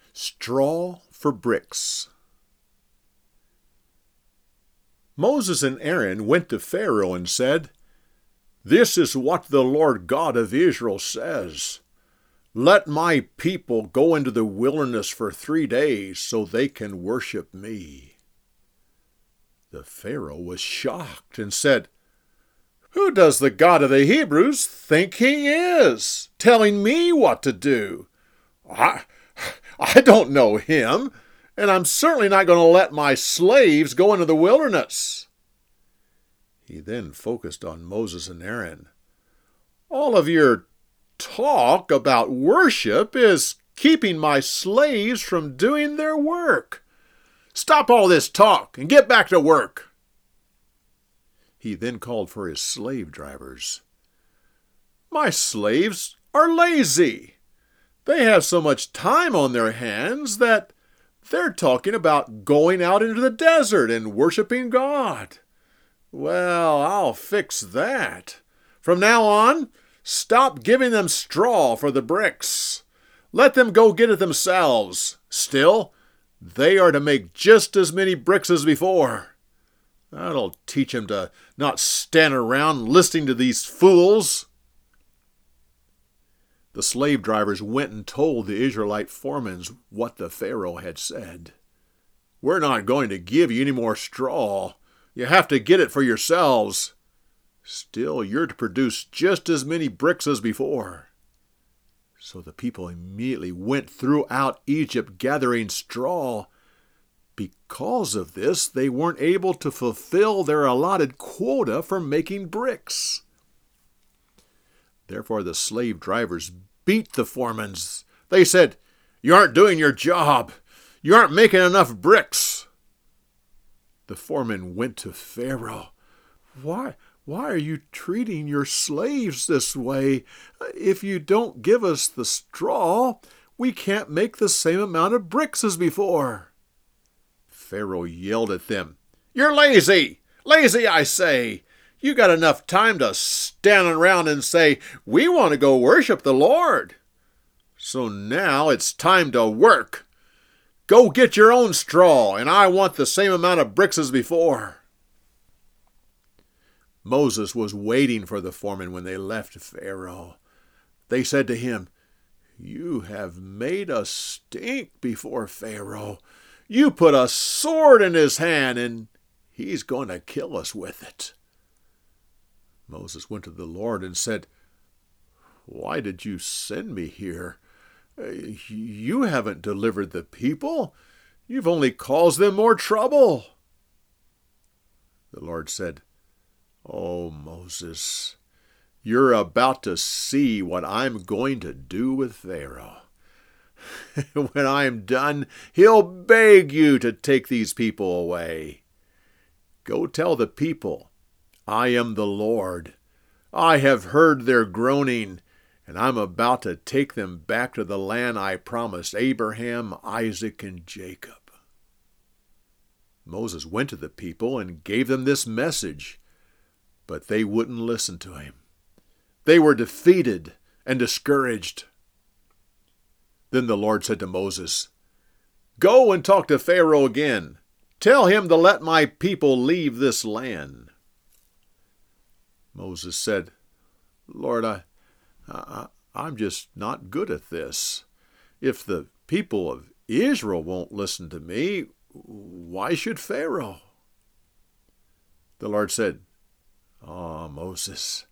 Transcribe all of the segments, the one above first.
Straw for bricks. Moses and Aaron went to Pharaoh and said, "This is what the Lord God of Israel says. Let my people go into the wilderness for 3 days so they can worship me." The Pharaoh was shocked and said, "Who does the God of the Hebrews think he is, telling me what to do? I don't know him, and I'm certainly not going to let my slaves go into the wilderness." He then focused on Moses and Aaron. "All of your talk about worship is keeping my slaves from doing their work. Stop all this talk and get back to work." He then called for his slave drivers. "My slaves are lazy. They have so much time on their hands that they're talking about going out into the desert and worshiping God. Well, I'll fix that. From now on, stop giving them straw for the bricks. Let them go get it themselves. Still, they are to make just as many bricks as before. That'll teach them to not stand around listening to these fools." The slave drivers went and told the Israelite foremen what the Pharaoh had said. "We're not going to give you any more straw. You have to get it for yourselves. Still, you're to produce just as many bricks as before." So the people immediately went throughout Egypt gathering straw. Because of this, they weren't able to fulfill their allotted quota for making bricks. Therefore, the slave drivers beat the foremen. They said, "You aren't doing your job. You aren't making enough bricks." The foreman went to Pharaoh. Why are you treating your slaves this way? If you don't give us the straw, we can't make the same amount of bricks as before." Pharaoh yelled at them, "You're lazy! Lazy, I say! You got enough time to stand around and say, 'We want to go worship the Lord.' So now it's time to work. Go get your own straw, and I want the same amount of bricks as before." Moses was waiting for the foreman when they left Pharaoh. They said to him, "You have made us stink before Pharaoh. You put a sword in his hand, and he's going to kill us with it." Moses went to the Lord and said, "Why did you send me here? You haven't delivered the people. You've only caused them more trouble." The Lord said, "Oh, Moses, you're about to see what I'm going to do with Pharaoh. When I'm done, he'll beg you to take these people away. Go tell the people, 'I am the Lord. I have heard their groaning, and I'm about to take them back to the land I promised Abraham, Isaac, and Jacob.'" Moses went to the people and gave them this message, but they wouldn't listen to him. They were defeated and discouraged. Then the Lord said to Moses, "Go and talk to Pharaoh again. Tell him to let my people leave this land." Moses said, "Lord, I'm just not good at this. If the people of Israel won't listen to me, why should Pharaoh?" The Lord said, "Oh, Moses,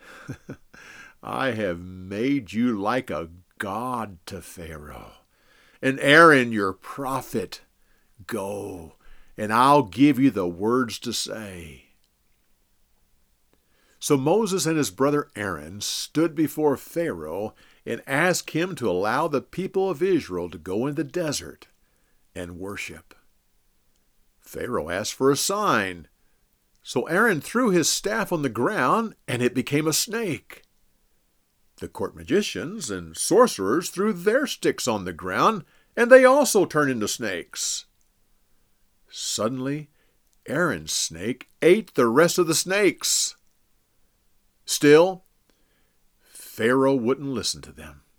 I have made you like a god to Pharaoh, and Aaron your prophet. Go, and I'll give you the words to say." So Moses and his brother Aaron stood before Pharaoh and asked him to allow the people of Israel to go in the desert and worship. Pharaoh asked for a sign. So Aaron threw his staff on the ground, and it became a snake. The court magicians and sorcerers threw their sticks on the ground, and they also turned into snakes. Suddenly, Aaron's snake ate the rest of the snakes. Still, Pharaoh wouldn't listen to them.